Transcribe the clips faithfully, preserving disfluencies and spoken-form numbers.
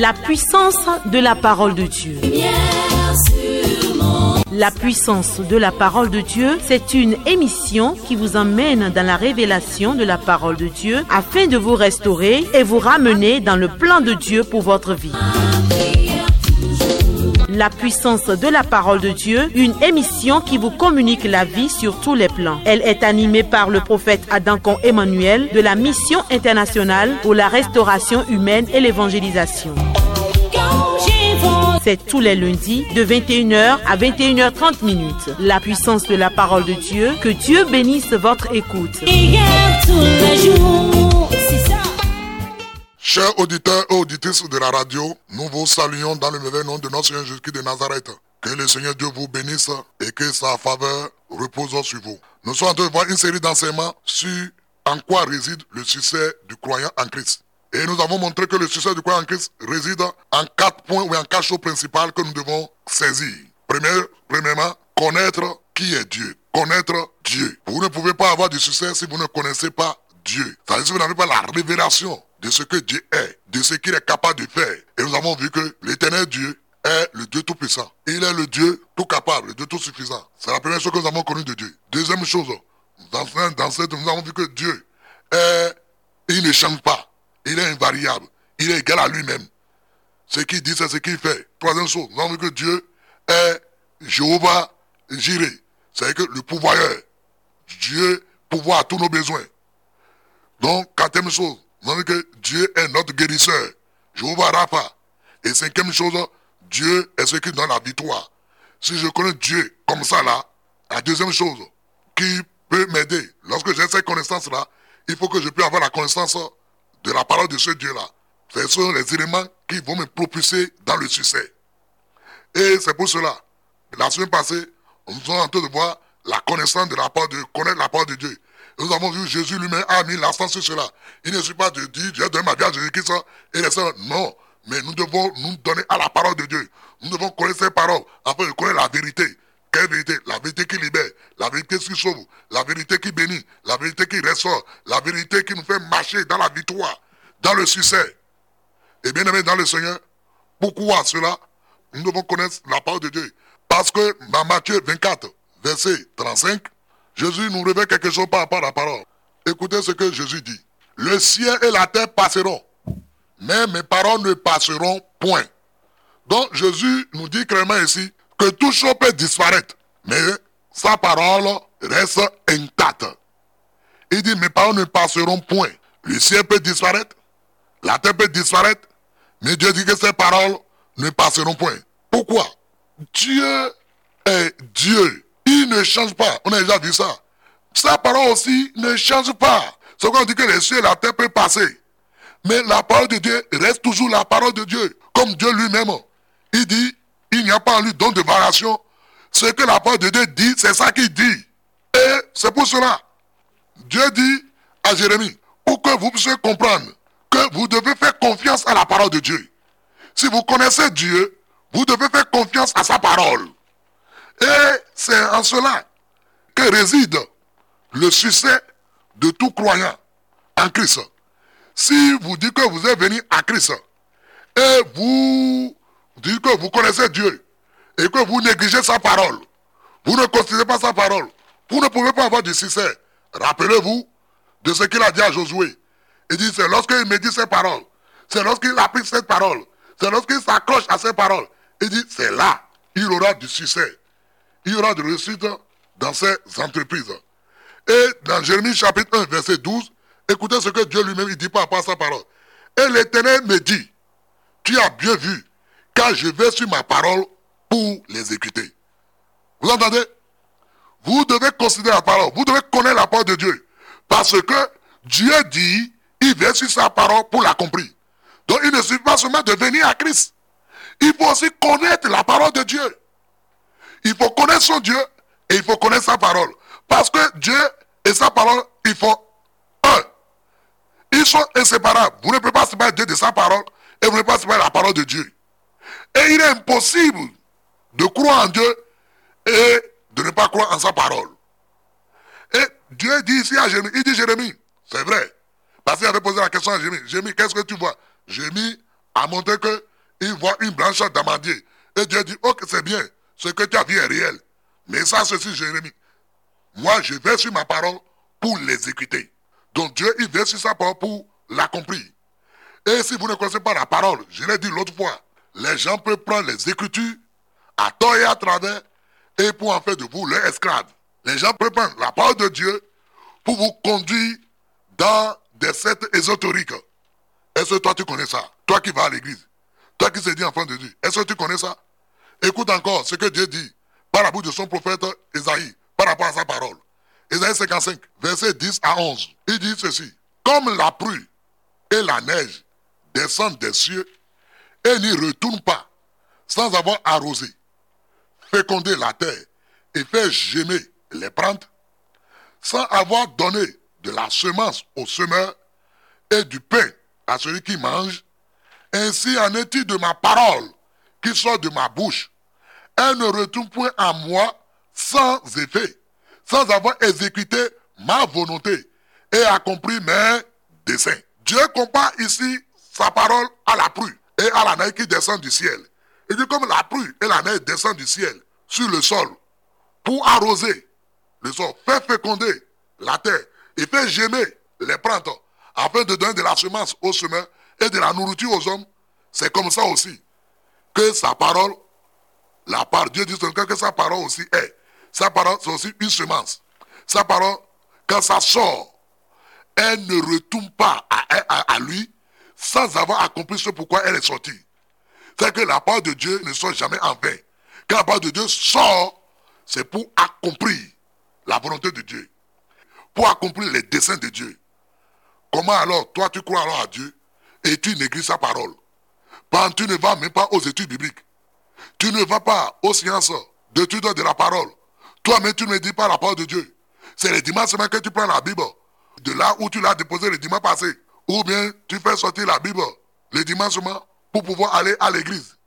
La puissance de la parole de Dieu. La puissance de la parole de Dieu, c'est une émission qui vous emmène dans la révélation de la parole de Dieu afin de vous restaurer et vous ramener dans le plan de Dieu pour votre vie. La puissance de la parole de Dieu, une émission qui vous communique la vie sur tous les plans. Elle est animée par le prophète Adankon Emmanuel de la Mission internationale pour la restauration humaine et l'évangélisation. C'est tous les lundis de vingt et une heures à vingt et une heures trente minutes. La puissance de la parole de Dieu, que Dieu bénisse votre écoute. Chers auditeurs et auditrices de la radio, nous vous saluons dans le merveilleux nom de notre Seigneur Jésus-Christ de Nazareth. Que le Seigneur Dieu vous bénisse et que sa faveur repose sur vous. Nous sommes en train de voir une série d'enseignements sur en quoi réside le succès du croyant en Christ. Et nous avons montré que le succès du croyant en Christ réside en quatre points ou en quatre choses principales que nous devons saisir. Premier, premièrement, connaître qui est Dieu. Connaître Dieu. Vous ne pouvez pas avoir du succès si vous ne connaissez pas Dieu. Ça veut dire que vous n'avez pas la révélation de ce que Dieu est, de ce qu'il est capable de faire. Et nous avons vu que l'éternel Dieu est le Dieu tout-puissant. Il est le Dieu tout-capable, le Dieu tout-suffisant. C'est la première chose que nous avons connue de Dieu. Deuxième chose, dans, dans cette, nous avons vu que Dieu est, il ne change pas. Il est invariable. Il est égal à lui-même. Ce qu'il dit, c'est ce qu'il fait. Troisième chose, nous avons vu que Dieu est Jéhovah Jireh. C'est que le pourvoyeur. Dieu pourvoit à tous nos besoins. Donc, quatrième chose, nous avons vu que Dieu est notre guérisseur. Jéhovah Rapha. Et cinquième chose, Dieu est ce qui donne la victoire. Si je connais Dieu comme ça là, la deuxième chose qui peut m'aider, lorsque j'ai cette connaissance-là, il faut que je puisse avoir la connaissance de la parole de ce Dieu-là. Ce sont les éléments qui vont me propulser dans le succès. Et c'est pour cela, la semaine passée, nous sommes en train de voir la connaissance de la parole de connaître la parole de Dieu. Et nous avons vu Jésus lui-même a mis l'accent sur cela. Il ne suffit pas de dire, j'ai donné ma vie à Jésus-Christ et les sœurs. Non, mais nous devons nous donner à la parole de Dieu. Nous devons connaître ces paroles afin de connaître la vérité. Quelle vérité? La vérité qui libère, la vérité qui sauve, la vérité qui bénit, la vérité qui ressort, la vérité qui nous fait marcher dans la victoire, dans le succès. Et bien aimé dans le Seigneur, pourquoi cela? Nous devons connaître la parole de Dieu. Parce que dans Matthieu vingt-quatre, verset trente-cinq, Jésus nous révèle quelque chose par rapport à la parole. Écoutez ce que Jésus dit. Le ciel et la terre passeront, mais mes paroles ne passeront point. Donc Jésus nous dit clairement ici que toute chose peut disparaître, mais sa parole reste intacte. Il dit, mes paroles ne passeront point. Le ciel peut disparaître, la terre peut disparaître, mais Dieu dit que ces paroles ne passeront point. Pourquoi? Dieu est Dieu. Il ne change pas. On a déjà vu ça. Sa parole aussi ne change pas. C'est qu'on dit que le ciel et la terre peuvent passer. Mais la parole de Dieu reste toujours la parole de Dieu. Comme Dieu lui-même. Il dit, il n'y a pas en lui don de variation. Ce que la parole de Dieu dit, c'est ça qu'il dit. Et c'est pour cela. Dieu dit à Jérémie, pour que vous puissiez comprendre que vous devez faire confiance à la parole de Dieu. Si vous connaissez Dieu, vous devez faire confiance à sa parole. Et c'est en cela que réside le succès de tout croyant en Christ. Si vous dites que vous êtes venu à Christ et vous dites que vous connaissez Dieu et que vous négligez sa parole, vous ne considérez pas sa parole, vous ne pouvez pas avoir du succès. Rappelez-vous de ce qu'il a dit à Josué. Il dit, c'est lorsqu'il me dit ces paroles, c'est lorsqu'il applique cette parole, c'est lorsqu'il s'accroche à ces paroles. Il dit, c'est là, il aura du succès. Il y aura de réussite dans ces entreprises. Et dans Jérémie chapitre un, verset douze, écoutez ce que Dieu lui-même dit par rapport à sa parole. Et l'Éternel me dit, tu as bien vu, car je vais sur ma parole pour l'exécuter. Vous entendez? Vous devez considérer la parole, vous devez connaître la parole de Dieu. Parce que Dieu dit, il vient sur sa parole pour l'accomplir. Donc il ne suffit pas seulement de venir à Christ. Il faut aussi connaître la parole de Dieu. Il faut connaître son Dieu et il faut connaître sa parole. Parce que Dieu et sa parole, ils font un. Ils sont inséparables. Vous ne pouvez pas séparer Dieu de sa parole et vous ne pouvez pas séparer la parole de Dieu. Et il est impossible de croire en Dieu et de ne pas croire en sa parole. Et Dieu dit ici à Jérémie, il dit Jérémie, c'est vrai. Parce qu'il avait posé la question à Jérémie, Jérémie, qu'est-ce que tu vois? Jérémie a montré que il voit une branche d'amandier. Et Dieu dit, ok, c'est bien, ce que tu as vu est réel. Mais ça, ceci, Jérémie, moi, je vais sur ma parole pour l'exécuter. Donc Dieu, il veille sur sa parole pour l'accomplir. Et si vous ne connaissez pas la parole, je l'ai dit l'autre fois, les gens peuvent prendre les Écritures à tort et à travers et pour en faire de vous leurs esclaves. Les gens peuvent prendre la parole de Dieu pour vous conduire dans des sectes ésotériques. Est-ce que toi tu connais ça? Toi qui vas à l'église, toi qui se dis enfant de Dieu, est-ce que tu connais ça? Écoute encore ce que Dieu dit par la bouche de son prophète Ésaïe par rapport à sa parole. Ésaïe cinquante-cinq, versets dix à onze. Il dit ceci. Comme la pluie et la neige descendent des cieux et n'y retournent pas sans avoir arrosé, fécondé la terre et fait gémer les plantes, sans avoir donné de la semence au semeur et du pain à celui qui mange, ainsi en est-il de ma parole qui sort de ma bouche. Elle ne retourne point à moi sans effet, sans avoir exécuté ma volonté et accompli mes desseins. Dieu compare ici sa parole à la pluie et à la neige qui descend du ciel. Il dit comme la pluie et la neige descendent du ciel sur le sol pour arroser le sol, faire féconder la terre et faire gémer les plantes afin de donner de la semence aux semeurs et de la nourriture aux hommes. C'est comme ça aussi que sa parole, la part, Dieu dit que sa parole aussi est. Sa parole, c'est aussi une semence. Sa parole, quand ça sort, elle ne retourne pas à, à, à lui sans avoir accompli ce pourquoi elle est sortie. C'est que la parole de Dieu ne sort jamais en vain. Quand la parole de Dieu sort, c'est pour accomplir la volonté de Dieu. Pour accomplir les desseins de Dieu. Comment alors, toi tu crois alors à Dieu et tu négliges sa parole? Quand tu ne vas même pas aux études bibliques. Tu ne vas pas aux séances d'études de la parole. Toi-même, tu ne dis pas la parole de Dieu. C'est le dimanche semaine que tu prends la Bible. De là où tu l'as déposé le dimanche passé. Ou bien tu fais sortir la Bible le dimanche semaine pour pouvoir aller à l'église.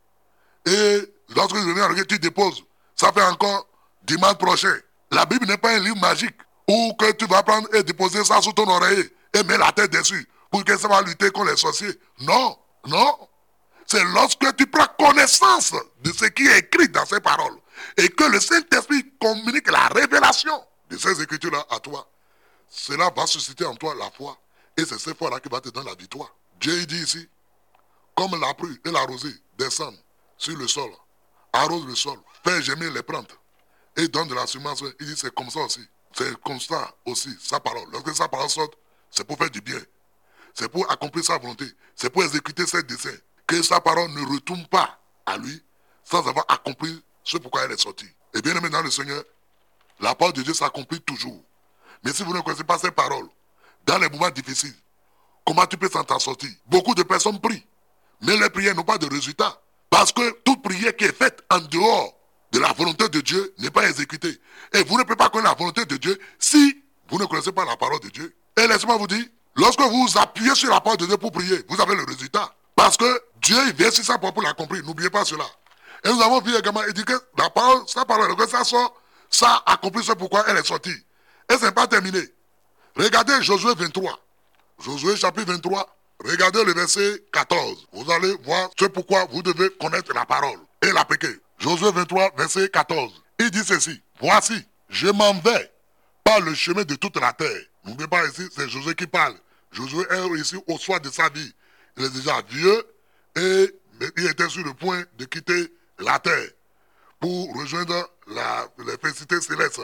Et lorsque tu reviens, tu déposes. Ça fait encore dimanche prochain. La Bible n'est pas un livre magique où que tu vas prendre et déposer ça sous ton oreiller et mettre la tête dessus pour que ça va lutter contre les sorciers. Non, non. C'est lorsque tu prends connaissance de ce qui est écrit dans ces paroles et que le Saint-Esprit communique la révélation de ces écritures-là à toi. Cela va susciter en toi la foi et c'est cette foi-là qui va te donner la victoire. Dieu dit ici, comme la pluie et la rosée descendent sur le sol, arrose le sol, fait gémir les plantes et donne de la semence, il dit c'est comme ça aussi. C'est comme ça aussi, sa parole. Lorsque sa parole sort, c'est pour faire du bien. C'est pour accomplir sa volonté. C'est pour exécuter ses desseins. Que sa parole ne retourne pas à lui sans avoir accompli ce pourquoi elle est sortie. Et bien aimé dans le Seigneur, la parole de Dieu s'accomplit toujours. Mais si vous ne connaissez pas ces paroles, dans les moments difficiles, comment tu peux s'en sortir? Beaucoup de personnes prient, mais les prières n'ont pas de résultat. Parce que toute prière qui est faite en dehors de la volonté de Dieu n'est pas exécutée. Et vous ne pouvez pas connaître la volonté de Dieu si vous ne connaissez pas la parole de Dieu. Et laissez-moi vous dire, lorsque vous vous appuyez sur la parole de Dieu pour prier, vous avez le résultat. Parce que Dieu, il vient sur sa parole pour l'accomplir. N'oubliez pas cela. Et nous avons vu également, il dit que la parole, sa parole, que ça sort, ça accomplit ce pourquoi elle est sortie. Et ce n'est pas terminé. Regardez Josué vingt-trois. Josué chapitre vingt-trois. Regardez le verset quatorze. Vous allez voir ce pourquoi vous devez connaître la parole et l'appliquer. Josué vingt-trois, verset quatorze. Il dit ceci. Voici, je m'en vais par le chemin de toute la terre. N'oubliez pas ici, c'est Josué qui parle. Josué est ici au soir de sa vie. Il est déjà vieux et il était sur le point de quitter la terre pour rejoindre la, les félicités célestes.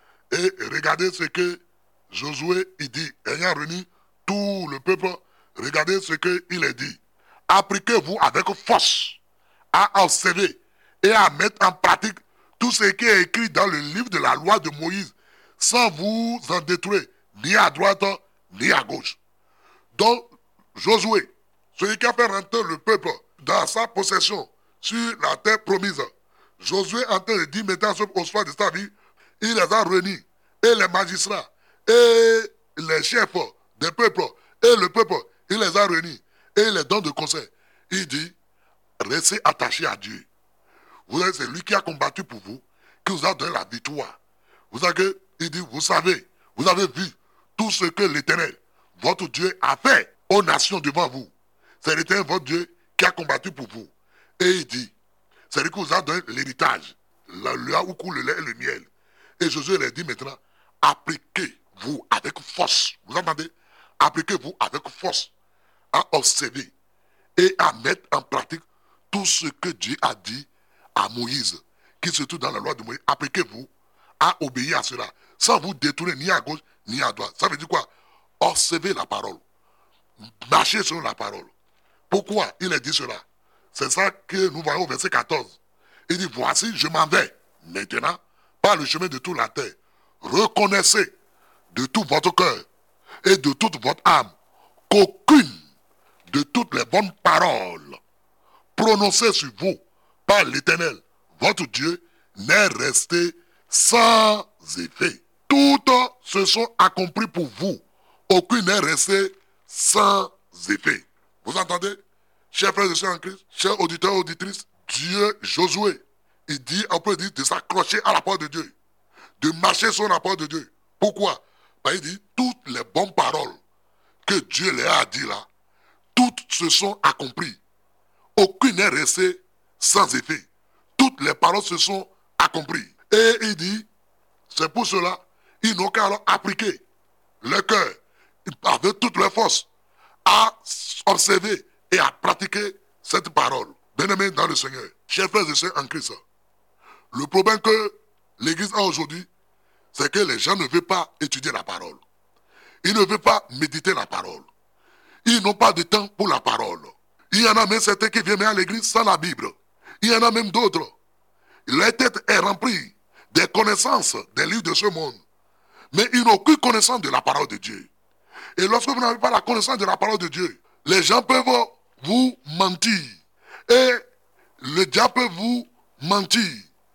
Et regardez ce que Josué il dit, ayant réuni tout le peuple, regardez ce qu'il est dit. Appliquez-vous avec force à observer et à mettre en pratique tout ce qui est écrit dans le livre de la loi de Moïse, sans vous en détruire, ni à droite, ni à gauche. Donc, Josué, celui qui a fait rentrer le peuple dans sa possession sur la terre promise, Josué, en train de dire maintenant au soir de sa vie, il les a réunis, et les magistrats, et les chefs des peuples, et le peuple, il les a réunis, et il les donne de conseil. Il dit, restez attachés à Dieu. Vous savez, c'est lui qui a combattu pour vous, qui vous a donné la victoire. Vous savez, il dit, vous savez, vous avez vu tout ce que l'Éternel, votre Dieu, a fait aux nations devant vous. C'est l'Éternel, votre Dieu, qui a combattu pour vous. Et il dit, c'est lui qui vous a donné l'héritage, là où coule le lait et le miel. Et Josué leur dit maintenant, appliquez-vous avec force. Vous entendez? Appliquez-vous avec force à observer et à mettre en pratique tout ce que Dieu a dit à Moïse, qui se trouve dans la loi de Moïse. Appliquez-vous à obéir à cela, sans vous détourner ni à gauche ni à droite. Ça veut dire quoi? Observez la parole. Marchez selon la parole. Pourquoi il a dit cela? C'est ça que nous voyons au verset quatorze. Il dit, voici, je m'en vais maintenant par le chemin de toute la terre. Reconnaissez de tout votre cœur et de toute votre âme qu'aucune de toutes les bonnes paroles prononcées sur vous par l'Éternel, votre Dieu, n'est restée sans effet. Toutes se sont accomplies pour vous. Aucune n'est restée sans effet. Vous entendez? Chers frères et sœurs en Christ, chers auditeurs et auditrices, Dieu, Josué, il dit, on peut dire, de s'accrocher à la parole de Dieu, de marcher sur la parole de Dieu. Pourquoi? Ben, il dit, toutes les bonnes paroles que Dieu leur a dit là, toutes se sont accomplies. Aucune n'est restée sans effet. Toutes les paroles se sont accomplies. Et il dit, c'est pour cela, ils n'ont qu'à alors appliquer le cœur avec toute leur force à observer et à pratiquer cette parole. Bien-aimés dans le Seigneur, chers frères et sœurs en Christ, le problème que l'Église a aujourd'hui, c'est que les gens ne veulent pas étudier la parole. Ils ne veulent pas méditer la parole. Ils n'ont pas de temps pour la parole. Il y en a même certains qui viennent à l'église sans la Bible. Il y en a même d'autres. Leur tête est remplie des connaissances des livres de ce monde. Mais ils n'ont aucune connaissance de la parole de Dieu. Et lorsque vous n'avez pas la connaissance de la parole de Dieu, les gens peuvent vous mentir. Et le diable peut vous mentir.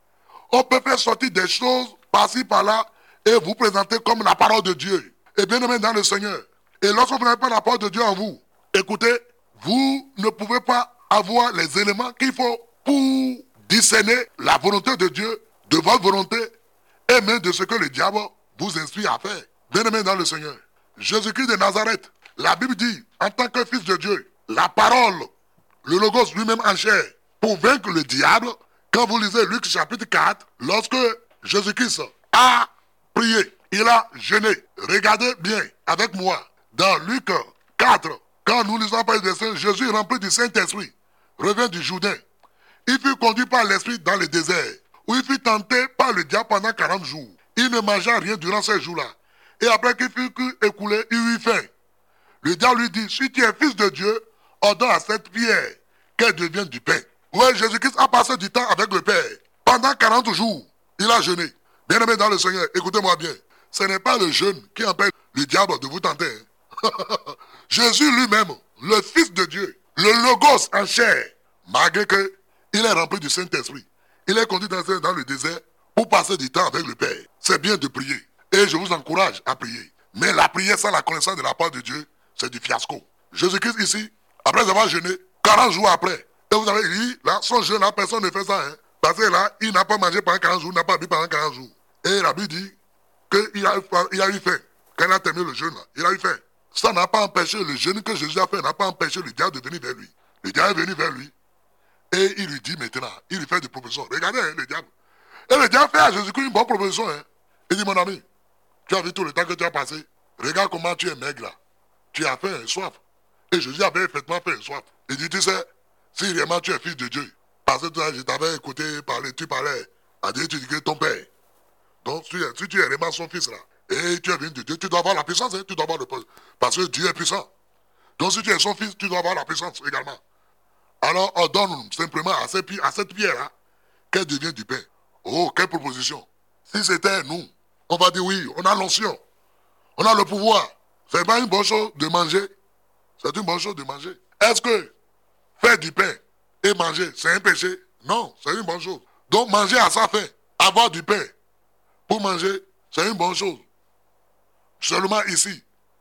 On peut faire sortir des choses par-ci, par-là, et vous présenter comme la parole de Dieu. Et bien aimé dans le Seigneur. Et lorsque vous n'avez pas la parole de Dieu en vous, écoutez, vous ne pouvez pas avoir les éléments qu'il faut pour discerner la volonté de Dieu, de votre volonté, et même de ce que le diable vous inspire à faire. Bien aimé dans le Seigneur. Jésus-Christ de Nazareth, la Bible dit, en tant que fils de Dieu, la parole, le logos lui-même en chair, pour vaincre le diable, quand vous lisez Luc chapitre quatre, lorsque Jésus-Christ a prié, il a jeûné. Regardez bien avec moi, dans Luc quatre, quand nous lisons par les Saints, Jésus rempli du Saint-Esprit, revient du Jourdain. Il fut conduit par l'Esprit dans le désert, où il fut tenté par le diable pendant quarante jours. Il ne mangea rien durant ces jours-là. Et après qu'il fut écoulé, il eut faim. Le diable lui dit, si tu es fils de Dieu, ordonne à cette pierre qu'elle devienne du pain. Oui, Jésus-Christ a passé du temps avec le Père. Pendant quarante jours, il a jeûné. Bien-aimé dans le Seigneur, écoutez-moi bien. Ce n'est pas le jeûne qui empêche le diable de vous tenter. Hein. Jésus lui-même, le Fils de Dieu, le Logos en chair, malgré qu'il est rempli du Saint-Esprit, il est conduit dans, dans le désert pour passer du temps avec le Père. C'est bien de prier. Et je vous encourage à prier. Mais la prière sans la connaissance de la part de Dieu, c'est du fiasco. Jésus-Christ ici, après avoir jeûné, quarante jours après, et vous avez dit, là, son jeûne, là, personne ne fait ça. Hein, parce que là, il n'a pas mangé pendant quarante jours, il n'a pas bu pendant quarante jours. Et la Bible dit qu'il a, il a eu faim. Quand il a terminé le jeûne, là, il a eu faim. Ça n'a pas empêché, le jeûne que Jésus a fait n'a pas empêché le diable de venir vers lui. Le diable est venu vers lui. Et il lui dit maintenant, il lui fait des propositions. Regardez, hein, le diable. Et le diable fait à Jésus-Christ une bonne proposition. Hein. Il dit, mon ami, tu as vu tout le temps que tu as passé. Regarde comment tu es maigre là. Tu as fait un soif. Et Jésus avait effectivement fait un soif. Il dit, tu sais, si réellement tu es fils de Dieu, parce que toi, je t'avais écouté parler, tu parlais à Dieu, tu dis que ton père. Donc, si, si tu es réellement son fils là, et tu es venu de Dieu, tu dois avoir la puissance, hein, tu dois avoir le parce que Dieu est puissant. Donc, si tu es son fils, tu dois avoir la puissance également. Alors, on donne simplement à cette, à cette pierre là qu'elle devient du pain. Oh, quelle proposition. Si c'était nous, on va dire oui, on a l'onction, on a le pouvoir. C'est pas une bonne chose de manger. C'est une bonne chose de manger. Est-ce que faire du pain et manger, c'est un péché? Non, c'est une bonne chose. Donc manger à sa faim, avoir du pain pour manger, c'est une bonne chose. Seulement ici,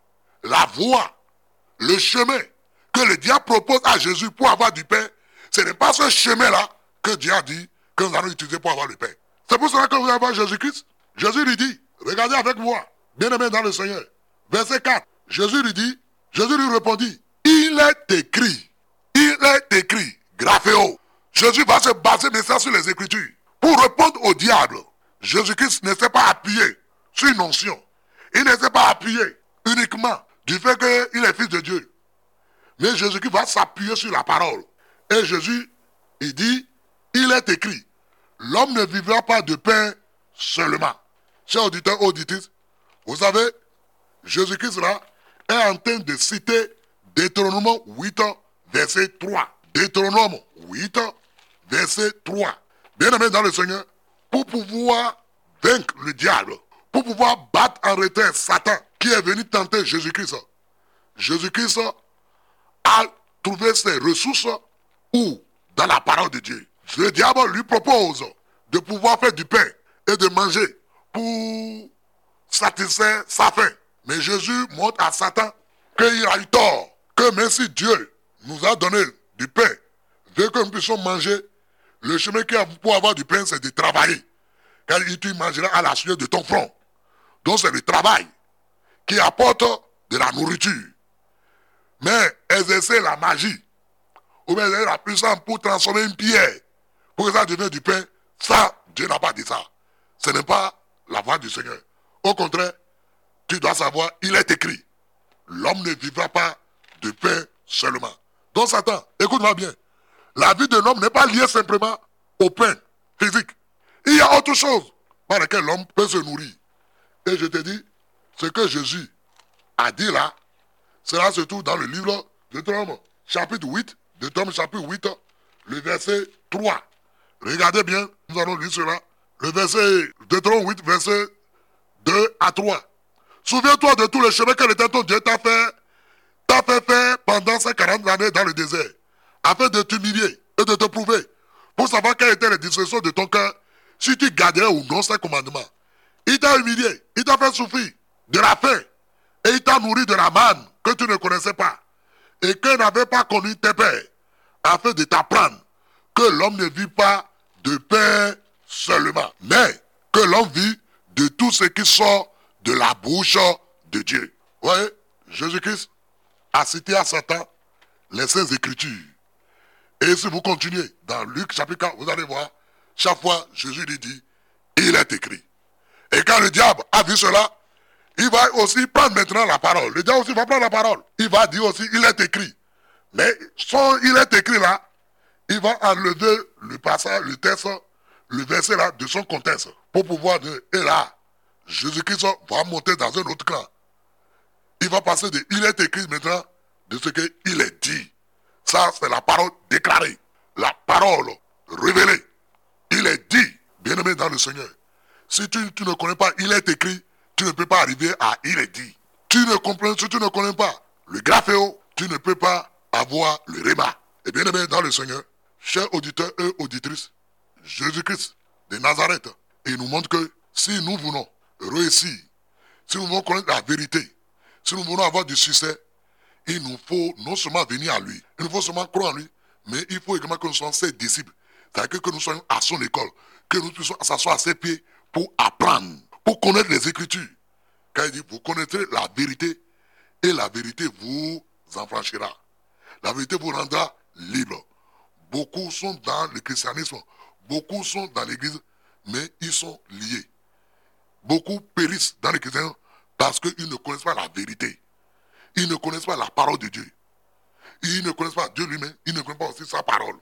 la voie, le chemin que le diable propose à Jésus pour avoir du pain, ce n'est pas ce chemin-là que Dieu a dit que nous allons utiliser pour avoir le pain. C'est pour cela que vous allez voir Jésus-Christ. Jésus lui dit, regardez avec moi, bien-aimé dans le Seigneur. Verset quatre, Jésus lui dit, Jésus lui répondit, il est écrit, il est écrit, graphéo, Jésus va se baser maintenant sur les Écritures. Pour répondre au diable, Jésus-Christ ne s'est pas appuyé sur une onction. Il ne s'est pas appuyé uniquement du fait qu'il est fils de Dieu. Mais Jésus-Christ va s'appuyer sur la parole. Et Jésus, il dit, il est écrit, l'homme ne vivra pas de pain seulement. Chers auditeurs, auditrices, vous savez, Jésus-Christ là est en train de citer Deutéronome huit, verset trois. Deutéronome huit, verset trois. Bien-aimés dans le Seigneur, pour pouvoir vaincre le diable, pour pouvoir battre en retrait Satan qui est venu tenter Jésus-Christ, Jésus-Christ a trouvé ses ressources où? Dans la parole de Dieu. Le diable lui propose de pouvoir faire du pain et de manger pour satisfaire sa faim. Mais Jésus montre à Satan qu'il a eu tort, que même si Dieu nous a donné du pain, veut que nous puissions manger, le chemin qu'il y a pour avoir du pain, c'est de travailler. Car tu mangeras à la sueur de ton front. Donc c'est le travail qui apporte de la nourriture. Mais exercer la magie, ou bien la puissance pour transformer une pierre, pour que ça devienne du pain, ça, Dieu n'a pas dit ça. Ce n'est pas la voie du Seigneur. Au contraire, tu dois savoir, il est écrit, l'homme ne vivra pas de pain seulement. Donc Satan, écoute-moi bien, la vie de l'homme n'est pas liée simplement au pain physique. Il y a autre chose par laquelle l'homme peut se nourrir. Et je te dis, ce que Jésus a dit là, cela se trouve dans le livre de Deutéronome, chapitre huit, Deutéronome chapitre huit, le verset trois. Regardez bien, nous allons lire cela. Le verset, Deutéronome huit, verset deux à trois. Souviens-toi de tous les chemins que l'Éternel ton Dieu t'a fait, t'a fait faire pendant ces quarante années dans le désert, afin de t'humilier et de te prouver, pour savoir quelles étaient les dispositions de ton cœur, si tu gardais ou non ses commandements. Il t'a humilié, il t'a fait souffrir de la faim, et il t'a nourri de la manne que tu ne connaissais pas, et que n'avaient pas connu tes pères, afin de t'apprendre que l'homme ne vit pas de pain seulement, mais que l'homme vit de tout ce qui sort de la bouche de Dieu. Vous voyez, Jésus-Christ a cité à Satan les Saintes Écritures. Et si vous continuez dans Luc chapitre quatre, vous allez voir, chaque fois Jésus lui dit, il est écrit. Et quand le diable a vu cela, il va aussi prendre maintenant la parole. Le diable aussi va prendre la parole. Il va dire aussi, il est écrit. Mais son il est écrit là, il va enlever le passage, le texte, le verset là de son contexte. Pour pouvoir dire, et là, Jésus-Christ va monter dans un autre clan. Il va passer de il est écrit maintenant de ce qu'il est dit. Ça, c'est la parole déclarée. La parole révélée. Il est dit, bien-aimé dans le Seigneur. Si tu, tu ne connais pas, il est écrit, tu ne peux pas arriver à il est dit. Tu ne comprends, si tu ne connais pas le graphéo, tu ne peux pas avoir le réma. Et bien-aimé dans le Seigneur, chers auditeurs et auditrices, Jésus-Christ de Nazareth, il nous montre que si nous voulons réussir, si nous voulons connaître la vérité, si nous voulons avoir du succès, il nous faut non seulement venir à lui, il nous faut seulement croire en lui, mais il faut également que nous soyons ses disciples. C'est-à-dire que nous soyons à son école, que nous puissions s'asseoir à ses pieds pour apprendre, pour connaître les Écritures. Car il dit, vous connaîtrez la vérité et la vérité vous enfranchira. La vérité vous rendra libre. Beaucoup sont dans le christianisme, beaucoup sont dans l'église, mais ils sont liés. Beaucoup périssent dans le christianisme parce qu'ils ne connaissent pas la vérité. Ils ne connaissent pas la parole de Dieu. Ils ne connaissent pas Dieu lui-même, ils ne connaissent pas aussi sa parole.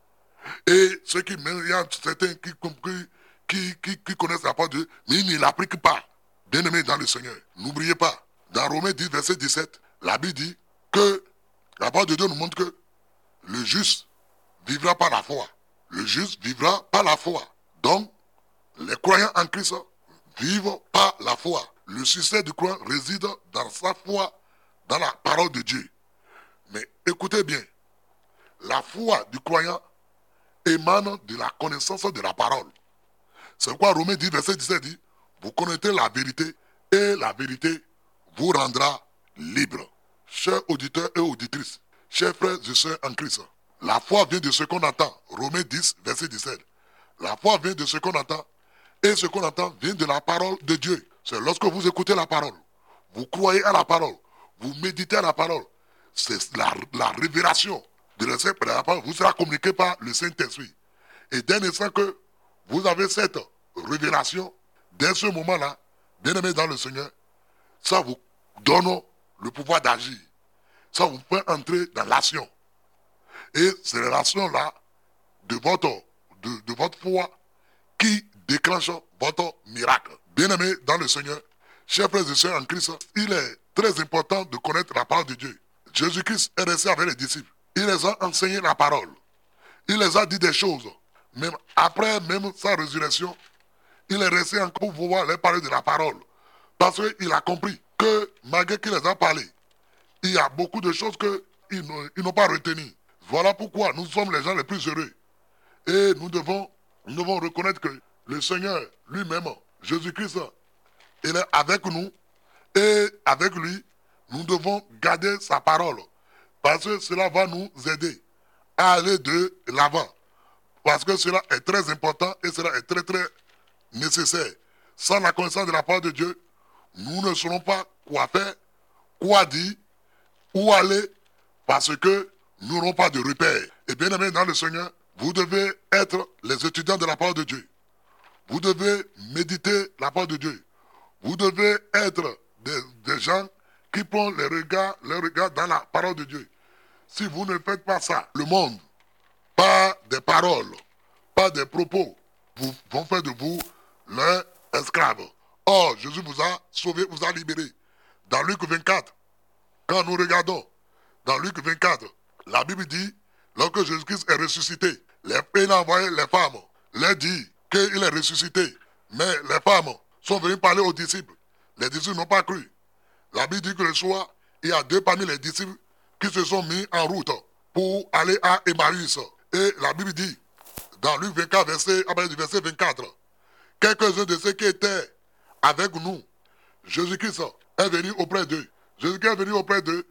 Et ceux qui, il y a certains qui, qui, qui, qui connaissent la parole de Dieu, mais ils ne l'appliquent pas. Bien-aimés dans le Seigneur, n'oubliez pas, dans Romains dix, verset dix-sept, la Bible dit que la parole de Dieu nous montre que le juste vivra par la foi. Le juste vivra par la foi. Donc, les croyants en Christ vivent par la foi. Le succès du croyant réside dans sa foi, dans la parole de Dieu. Mais écoutez bien, la foi du croyant émane de la connaissance de la parole. C'est pourquoi Romains dix, verset dix-sept dit, vous connaîtrez la vérité et la vérité vous rendra libre. Chers auditeurs et auditrices, chers frères et sœurs en Christ, la foi vient de ce qu'on entend. Romains dix, verset dix-sept. La foi vient de ce qu'on entend et ce qu'on entend vient de la parole de Dieu. C'est lorsque vous écoutez la parole, vous croyez à la parole, vous méditez à la parole, c'est la, la révélation de l'esprit de la parole vous sera communiqué par le Saint-Esprit. Et dès l'instant que vous avez cette révélation, dès ce moment-là, bien aimé dans le Seigneur, ça vous donne le pouvoir d'agir. Ça vous fait entrer dans l'action. Et c'est l'action-là de votre, de, de votre foi qui déclenche votre miracle. Bien aimé dans le Seigneur, chers frères et sœurs en Christ, il est très important de connaître la parole de Dieu. Jésus-Christ est resté avec les disciples. Il les a enseigné la parole. Il les a dit des choses. Même après même sa résurrection, il est resté encore pour pouvoir leur parler de la parole. Parce qu'il a compris que malgré qu'il les a parlé, il y a beaucoup de choses qu'ils n'ont pas retenues. Voilà pourquoi nous sommes les gens les plus heureux. Et nous devons, nous devons reconnaître que le Seigneur lui-même, Jésus-Christ, il est avec nous. Et avec lui, nous devons garder sa parole. Parce que cela va nous aider à aller de l'avant. Parce que cela est très important et cela est très très nécessaire. Sans la connaissance de la parole de Dieu, nous ne saurons pas quoi faire, quoi dire, où aller, parce que nous n'aurons pas de repère. Et bien aimé dans le Seigneur, vous devez être les étudiants de la parole de Dieu. Vous devez méditer la parole de Dieu. Vous devez être des, des gens qui prennent les regards, les regards dans la parole de Dieu. Si vous ne faites pas ça, le monde, pas des paroles, pas des propos, vous, vont faire de vous leur esclave. Or, Jésus vous a sauvé, vous a libéré. Dans Luc vingt-quatre, quand nous regardons, dans Luc vingt-quatre, la Bible dit, lorsque Jésus-Christ est ressuscité, les, il a envoyé les femmes, leur dit qu'il est ressuscité. Mais les femmes sont venues parler aux disciples. Les disciples n'ont pas cru. La Bible dit que le soir, il y a deux parmi les disciples qui se sont mis en route pour aller à Emmaüs. Et la Bible dit, dans Luc vingt-quatre, verset, verset vingt-quatre, quelques-uns de ceux qui étaient avec nous, Jésus-Christ est venu auprès d'eux. Jésus-Christ est venu auprès d'eux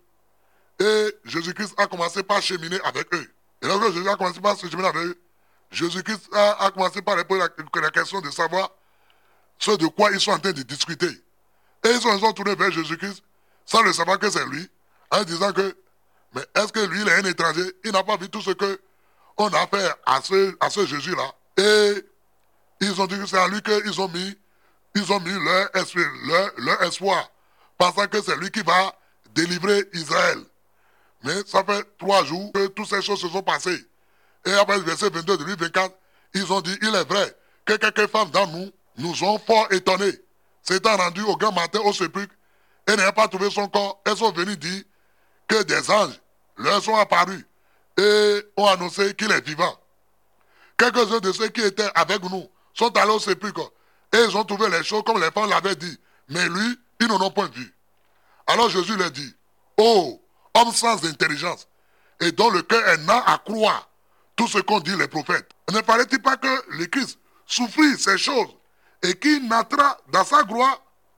et Jésus-Christ a commencé par cheminer avec eux. Et lorsque Jésus a commencé par cheminer avec eux, Jésus-Christ a, a commencé par répondre à la, la question de savoir ce de quoi ils sont en train de discuter. Et ils sont, ils sont tournés vers Jésus-Christ sans le savoir que c'est lui, en disant que, mais est-ce que lui, il est un étranger? Il n'a pas vu tout ce qu'on a fait à ce, à ce Jésus-là. Et ils ont dit que c'est à lui qu'ils ont mis, ils ont mis leur, esprit, leur, leur espoir, pensant que c'est lui qui va délivrer Israël. Mais ça fait trois jours que toutes ces choses se sont passées. Et après le verset vingt-deux de Luc vingt-quatre, ils ont dit, il est vrai que quelques femmes dans nous nous ont fort étonnés. S'étant rendues au grand matin au sépulcre et n'ayant pas trouvé son corps, elles sont venues dire que des anges leur sont apparus et ont annoncé qu'il est vivant. Quelques-uns de ceux qui étaient avec nous sont allés au sépulcre et ils ont trouvé les choses comme les femmes l'avaient dit. Mais lui, ils n'en ont point vu. Alors Jésus leur dit, ô homme sans intelligence et dont le cœur est lent à croire tout ce qu'ont dit les prophètes. Ne fallait-il pas que le Christ souffrit ces choses et qu'il n'entra dans sa gloire?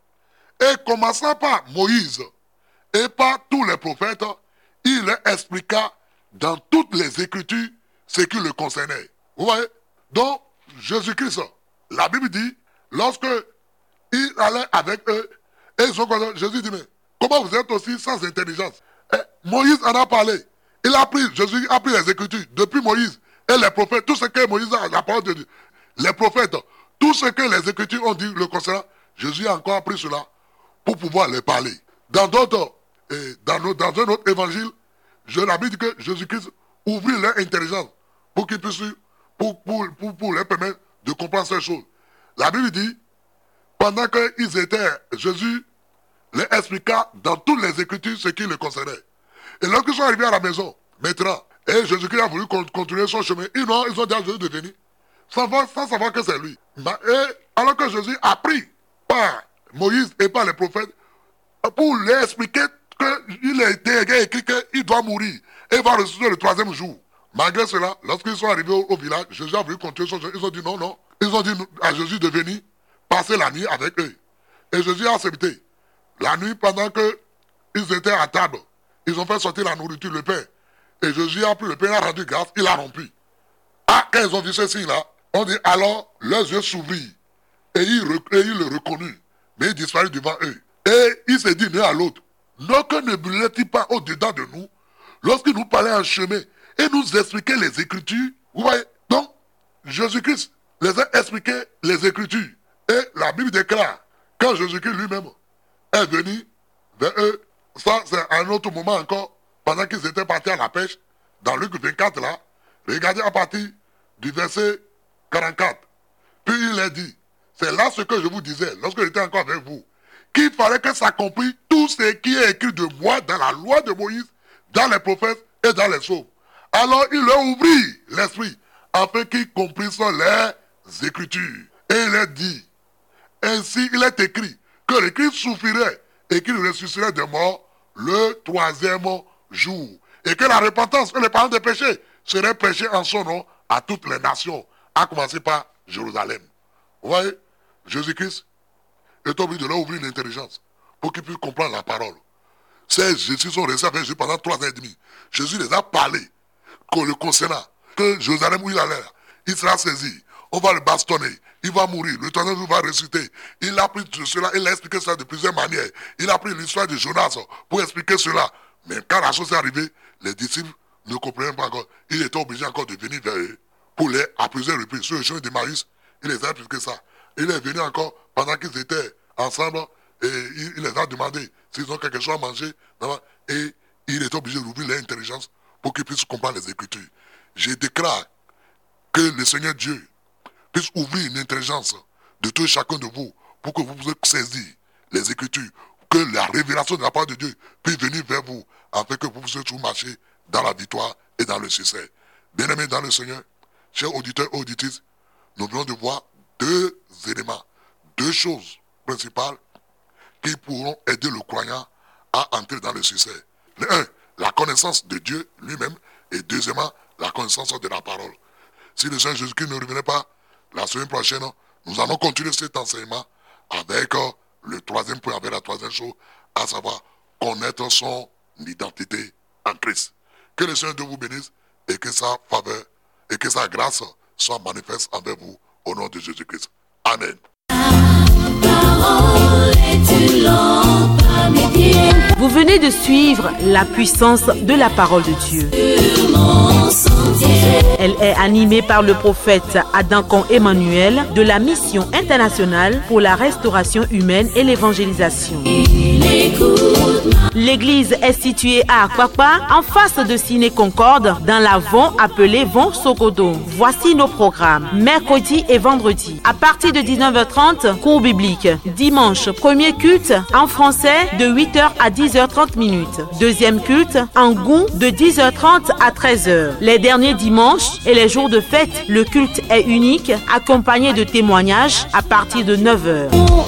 Et commençant par Moïse et par tous les prophètes, il leur expliqua dans toutes les Écritures ce qui le concernait. Vous voyez? Donc, Jésus-Christ, la Bible dit, lorsque il allait avec eux, et ils ont dit, Jésus dit, mais comment vous êtes aussi sans intelligence? Et Moïse en a parlé. Il a pris, Jésus a pris les Écritures, depuis Moïse et les prophètes, tout ce que Moïse a, la parole de Dieu, les prophètes, tout ce que les Écritures ont dit le concernant, Jésus a encore appris cela pour pouvoir les parler. Dans d'autres, dans, dans un autre évangile, je l'avais dit que Jésus-Christ ouvrit leur intelligence pour qu'ils puissent, pour, pour, pour, pour leur permettre de comprendre ces choses. La Bible dit, pendant qu'ils étaient, Jésus leur expliqua dans toutes les Écritures ce qui les concernait. Et lorsqu'ils sont arrivés à la maison, maintenant, et Jésus-Christ a voulu continuer son chemin, ils ont, ils ont dit à Jésus de venir, sans, sans savoir que c'est lui. Et alors que Jésus a pris par Moïse et par les prophètes, pour leur expliquer qu'il a été écrit qu'il doit mourir et va ressusciter le troisième jour. Malgré cela, lorsqu'ils sont arrivés au, au village, Jésus a voulu continuer son chemin. Ils ont dit non, non. Ils ont dit à Jésus de venir passer la nuit avec eux. Et Jésus a accepté. La nuit, pendant qu'ils étaient à table, ils ont fait sortir la nourriture, le pain. Et Jésus a pris le pain, il a rendu grâce, il a rompu. Ah, quand ils ont vu ce signe-là, on dit alors leurs yeux s'ouvrirent. Et ils, et ils le reconnurent. Mais il disparut devant eux. Et il s'est dit l'un à l'autre, donc ne brûlait-il pas au-dedans de nous lorsqu'il nous parlait en chemin et nous expliquer les Écritures. Vous voyez? Donc, Jésus-Christ les a expliqué les Écritures. Et la Bible déclare, quand Jésus-Christ lui-même est venu vers eux, ça c'est un autre moment encore, pendant qu'ils étaient partis à la pêche, dans Luc vingt-quatre là, regardez à partir du verset quarante-quatre. Puis il a dit, c'est là ce que je vous disais, lorsque j'étais encore avec vous, qu'il fallait que s'accomplisse tout ce qui est écrit de moi dans la loi de Moïse, dans les prophètes et dans les psaumes. Alors il leur ouvrit l'esprit, afin qu'ils comprissent les Écritures. Et il a dit, ainsi il est écrit, que le Christ souffrirait et qu'il ressusciterait des morts le troisième jour. Et que la repentance et le pardon des péchés seraient prêchés en son nom à toutes les nations, à commencer par Jérusalem. Vous voyez, Jésus-Christ est obligé de leur ouvrir l'intelligence pour qu'ils puissent comprendre la parole. Ces Jésus sont restés avec Jésus pendant trois ans et demi. Jésus les a parlé, qu'on le concernant, que Jérusalem où il allait, il sera saisi, on va le bastonner, il va mourir, le troisième jour va ressusciter. Il a pris de cela, il a expliqué cela de plusieurs manières. Il a pris l'histoire de Jonas pour expliquer cela. Mais quand la chose est arrivée, les disciples ne comprenaient pas encore. Il était obligé encore de venir vers eux pour les, à plusieurs reprises. Sur le chemin de Maïs, il les a expliqué ça. Il est venu encore pendant qu'ils étaient ensemble et il, il les a demandé s'ils ont quelque chose à manger. Et il est obligé d'ouvrir leur intelligence pour qu'ils puissent comprendre les Écritures. Je déclare que le Seigneur Dieu puisse ouvrir une intelligence de tout chacun de vous pour que vous puissiez saisir les Écritures, que la révélation de la part de Dieu puisse venir vers vous afin que vous puissiez toujours marcher dans la victoire et dans le succès. Bien-aimés dans le Seigneur, chers auditeurs et auditrices, nous venons de voir deux éléments, deux choses principales qui pourront aider le croyant à entrer dans le succès. Le un, la connaissance de Dieu lui-même, et deuxièmement, la connaissance de la parole. Si le Seigneur Jésus-Christ ne revenait pas, la semaine prochaine, nous allons continuer cet enseignement avec euh, le troisième point, avec la troisième chose, à savoir connaître son identité en Christ. Que le Seigneur Dieu vous bénisse et que sa faveur et que sa grâce soit manifeste envers vous au nom de Jésus-Christ. Amen. Vous venez de suivre la puissance de la parole de Dieu. Elle est animée par le prophète Adanko Emmanuel de la Mission internationale pour la restauration humaine et l'évangélisation. L'église est située à Akwakwa, en face de Ciné Concorde, dans la Von appelée Von Sokodo. Voici nos programmes. Mercredi et vendredi, à partir de dix-neuf heures trente, cours biblique. Dimanche, premier culte en français de huit heures à dix heures trente minutes. Deuxième culte en goût de dix heures trente à treize heures. Les derniers dimanches et les jours de fête, le culte est unique, accompagné de témoignages à partir de neuf heures.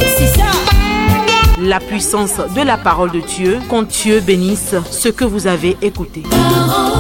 La puissance de la parole de Dieu, qu'Dieu bénisse ce que vous avez écouté.